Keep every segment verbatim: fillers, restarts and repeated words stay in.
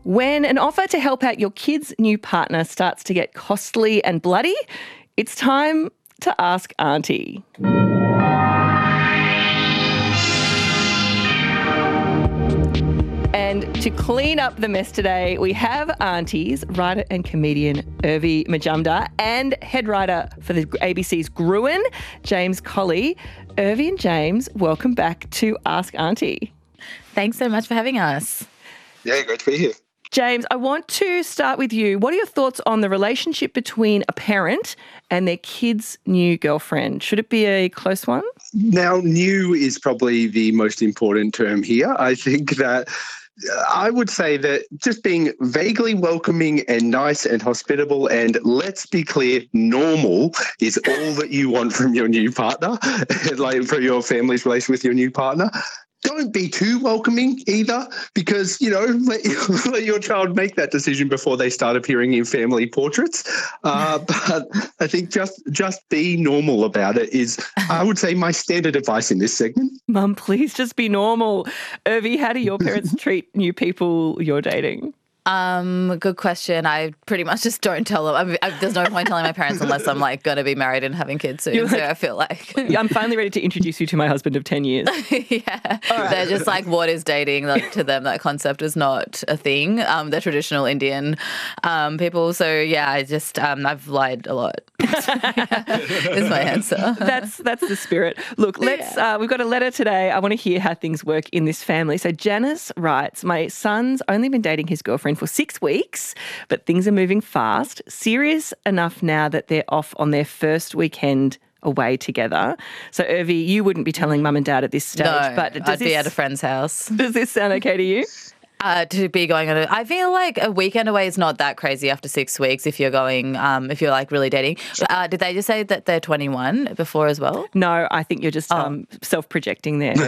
When an offer to help out your kid's new partner starts to get costly and bloody, it's time to ask Auntie. And to clean up the mess today, we have aunties, writer and comedian Urvi Majumdar and head writer for the A B C's Gruen, James Colley. Urvi and James, welcome back to Ask Auntie. Thanks so much for having us. Yeah, great to be here. James, I want to start with you. What are your thoughts on the relationship between a parent and their kid's new girlfriend? Should it be a close one? Now, new is probably the most important term here. I think that I would say that just being vaguely welcoming and nice and hospitable and, let's be clear, normal is all that you want from your new partner, like for your family's relation with your new partner. Don't be too welcoming either, because, you know, let, let your child make that decision before they start appearing in family portraits. Uh, but I think just just be normal about it is, I would say, my standard advice in this segment. Mum, please just be normal. Urvi, how do your parents treat new people you're dating? Um, good question. I pretty much just don't tell them. I mean, I, there's no point telling my parents unless I'm like going to be married and having kids soon. Like, so I feel like I'm finally ready to introduce you to my husband of ten years. Yeah, right. They're just like, what is dating? Like, to them, that concept is not a thing. Um, they're traditional Indian um, people. So yeah, I just um, I've lied a lot. Is my answer. That's that's the spirit. Look, let's. Yeah. Uh, we've got a letter today. I want to hear how things work in this family. So Janice writes, my son's only been dating his girlfriend for six weeks, but things are moving fast. Serious enough now that they're off on their first weekend away together. So Urvi, you wouldn't be telling mum and dad at this stage. No, but does I'd this, be at a friend's house. Does this sound okay to you? Uh, to be going on a, I feel like a weekend away is not that crazy after six weeks if you're going, um, if you're like really dating. Uh, did they just say that they're twenty-one before as well? No, I think you're just oh. um, self-projecting there.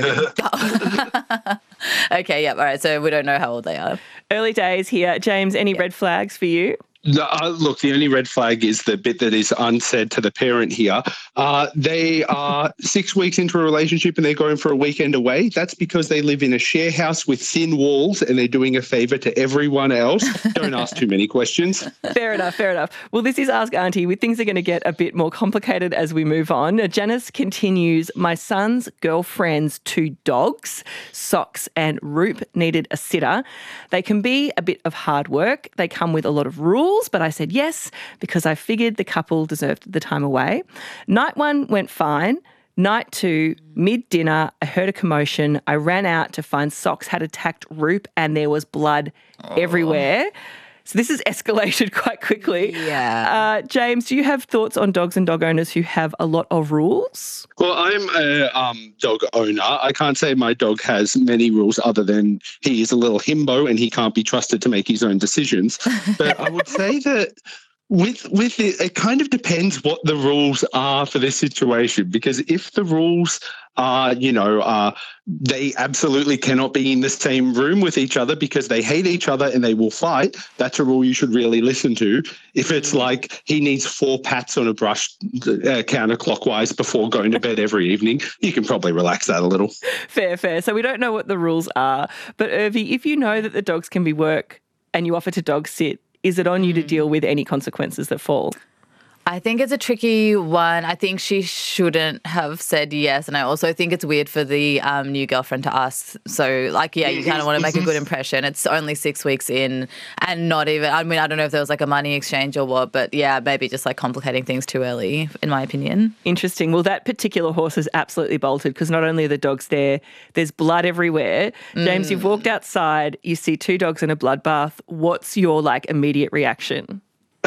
Okay, yeah, all right. So we don't know how old they are. Early days here. James, any yeah. red flags for you? No, uh, look, the only red flag is the bit that is unsaid to the parent here. Uh, they are six weeks into a relationship and they're going for a weekend away. That's because they live in a share house with thin walls and they're doing a favour to everyone else. Don't ask too many questions. Fair enough, fair enough. Well, this is Ask Auntie. Things are going to get a bit more complicated as we move on. Janice continues, my son's girlfriend's two dogs, Socks and Roop, needed a sitter. They can be a bit of hard work. They come with a lot of rules. But I said yes because I figured the couple deserved the time away. Night one went fine. Night two, mid-dinner, I heard a commotion. I ran out to find Socks had attacked Roop and there was blood oh. everywhere. So this has escalated quite quickly. Yeah. Uh, James, do you have thoughts on dogs and dog owners who have a lot of rules? Well, I'm a um, dog owner. I can't say my dog has many rules other than he is a little himbo and he can't be trusted to make his own decisions. But I would say that with with it, it kind of depends what the rules are for this situation, because if the rules are, you know, uh, they absolutely cannot be in the same room with each other because they hate each other and they will fight, that's a rule you should really listen to. If it's like he needs four pats on a brush uh, counterclockwise before going to bed every evening, you can probably relax that a little. Fair, fair. So we don't know what the rules are. But Urvi, if you know that the dogs can be work and you offer to dog sit, is it on you to deal with any consequences that fall? I think it's a tricky one. I think she shouldn't have said yes. And I also think it's weird for the um, new girlfriend to ask. So, like, yeah, you kind of want to make a good impression. It's only six weeks in and not even, I mean, I don't know if there was like a money exchange or what, but yeah, maybe just like complicating things too early, in my opinion. Interesting. Well, that particular horse has absolutely bolted because not only are the dogs there, there's blood everywhere. James, mm. you've walked outside, you see two dogs in a bloodbath. What's your like immediate reaction?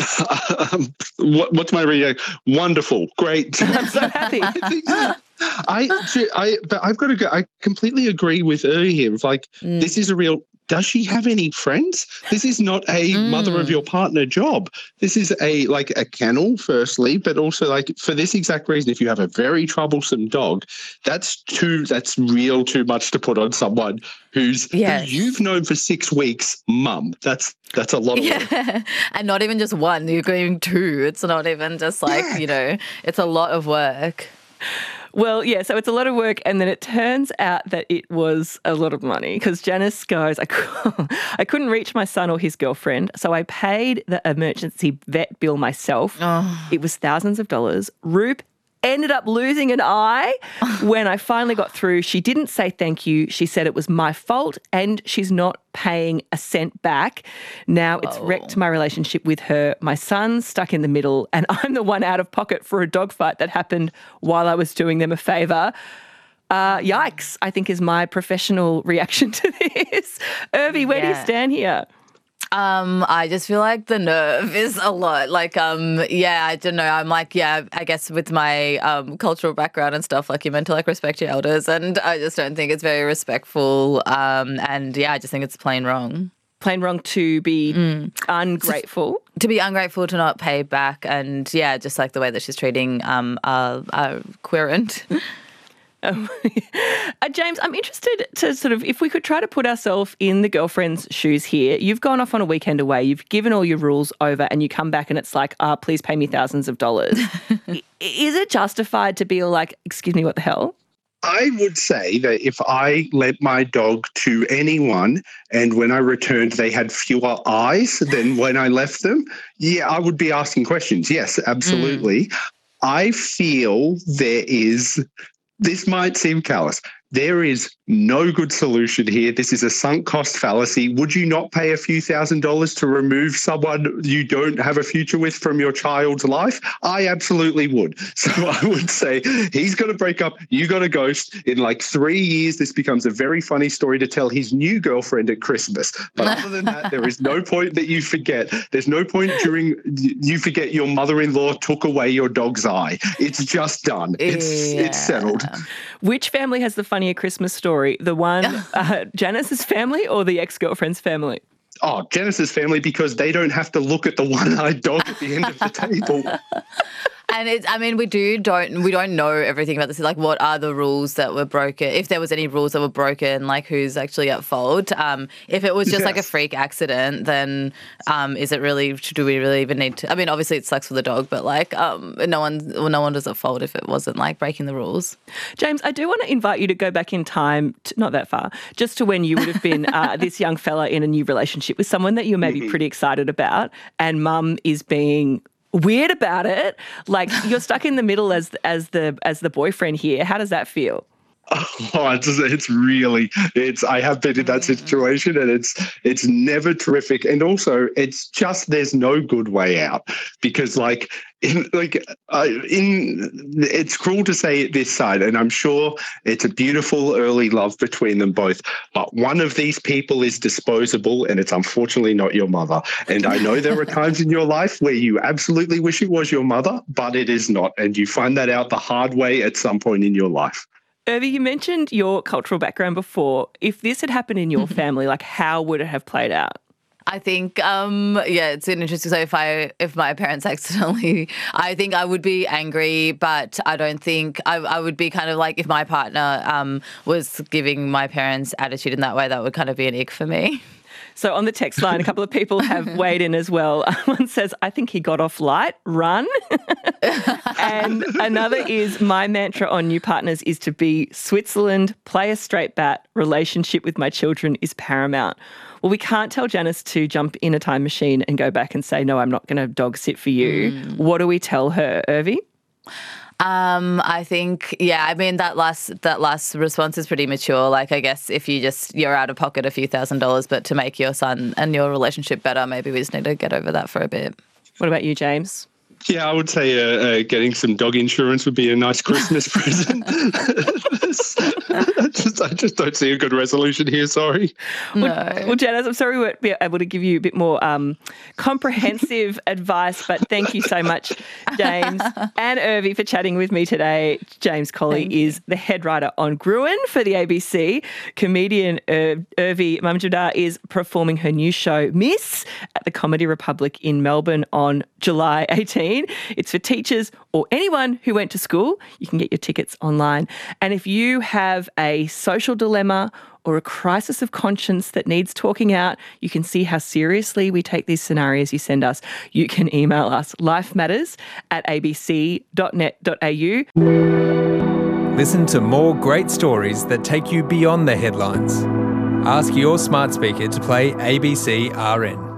um, what, what's my reaction? Wonderful, great. I'm so happy. I, I, but I've got to go. I completely agree with her here. It's like mm. this is a real. Does she have any friends? This is not a mm. mother of your partner job. This is a like a kennel, firstly, but also like for this exact reason, if you have a very troublesome dog, that's too that's real too much to put on someone who's yes. who you've known for six weeks, mum. That's that's a lot of yeah. work. And not even just one, you're going two. It's not even just like, yeah. you know, it's a lot of work. Well, yeah, so it's a lot of work, and then it turns out that it was a lot of money because Janice goes, I, cou- I couldn't reach my son or his girlfriend, so I paid the emergency vet bill myself. Oh. It was thousands of dollars. Roop ended up losing an eye when I finally got through. She didn't say thank you. She said it was my fault and she's not paying a cent back. Now it's Whoa. wrecked my relationship with her. My son's stuck in the middle and I'm the one out of pocket for a dog fight that happened while I was doing them a favour. Uh, yikes, I think is my professional reaction to this. Irvi, where do you Yeah. stand here? Um, I just feel like the nerve is a lot. Like, um, yeah, I don't know. I'm like, yeah, I guess with my um, cultural background and stuff, like you're meant to like respect your elders, and I just don't think it's very respectful. Um, and yeah, I just think it's plain wrong. Plain wrong to be Mm. ungrateful. To be ungrateful, to not pay back, and yeah, just like the way that she's treating um a, a querent. Um, uh, James, I'm interested to sort of, if we could try to put ourselves in the girlfriend's shoes here. You've gone off on a weekend away, you've given all your rules over and you come back and it's like, ah, please pay me thousands of dollars. I- Is it justified to be all like, excuse me, what the hell? I would say that if I lent my dog to anyone and when I returned they had fewer eyes than when I left them, yeah, I would be asking questions. Yes, absolutely. Mm. I feel there is, this might seem callous, there is no good solution here. This is a sunk cost fallacy. Would you not pay a few thousand dollars to remove someone you don't have a future with from your child's life? I absolutely would. So I would say he's got to break up. You got to ghost. In like three years, this becomes a very funny story to tell his new girlfriend at Christmas. But other than that, there is no point that you forget. There's no point during you forget your mother-in-law took away your dog's eye. It's just done. It's Yeah. it's settled. Which family has the funnier Christmas story? The one, uh, Janice's family or the ex-girlfriend's family? Oh, Janice's family, because they don't have to look at the one-eyed dog at the end of the table. And it's, I mean, we do don't we don't know everything about this. Like, what are the rules that were broken? If there was any rules that were broken, like who's actually at fault? Um, if it was just yes. like a freak accident, then um, is it really? Do we really even need to? I mean, obviously it sucks for the dog, but like, um, no one, well, no one was at fault if it wasn't like breaking the rules. James, I do want to invite you to go back in time, to, not that far, just to when you would have been uh, this young fella in a new relationship with someone that you're maybe mm-hmm. pretty excited about, and mum is being weird about it. Like, you're stuck in the middle as as the as the boyfriend here. How does that feel? Oh, it's, it's really, it's, I have been in that situation and it's, it's never terrific. And also it's just, there's no good way out because like, in, like, uh, in, it's cruel to say it this side, and I'm sure it's a beautiful early love between them both, but one of these people is disposable and it's unfortunately not your mother. And I know there are times in your life where you absolutely wish it was your mother, but it is not. And you find that out the hard way at some point in your life. Irvi, you mentioned your cultural background before. If this had happened in your family, like how would it have played out? I think, um, yeah, it's an interesting. So if I, if my parents accidentally, I think I would be angry, but I don't think I, I would be kind of like if my partner um, was giving my parents attitude in that way, that would kind of be an ick for me. So on the text line, a couple of people have weighed in as well. One says, I think he got off light, run. And another is, my mantra on new partners is to be Switzerland, play a straight bat, relationship with my children is paramount. Well, we can't tell Janice to jump in a time machine and go back and say, no, I'm not going to dog sit for you. Mm. What do we tell her, Irvi? Um, I think, yeah, I mean, that last that last response is pretty mature. Like, I guess if you just, you're out of pocket a few thousand dollars, but to make your son and your relationship better, maybe we just need to get over that for a bit. What about you, James? Yeah, I would say uh, uh, getting some dog insurance would be a nice Christmas present. I, just, I just don't see a good resolution here, sorry. No. Well, well, Janice, I'm sorry we weren't be able to give you a bit more um, comprehensive advice, but thank you so much, James and Irvi, for chatting with me today. James Colley thank is you. the head writer on Gruen for the A B C. Comedian Ir- Irvi Mamdouh is performing her new show, Miss, at the Comedy Republic in Melbourne on July eighteenth. It's for teachers or anyone who went to school. You can get your tickets online. And if you have a social dilemma or a crisis of conscience that needs talking out, you can see how seriously we take these scenarios you send us. You can email us lifematters at a b c dot net dot a u. Listen to more great stories that take you beyond the headlines. Ask your smart speaker to play A B C R N.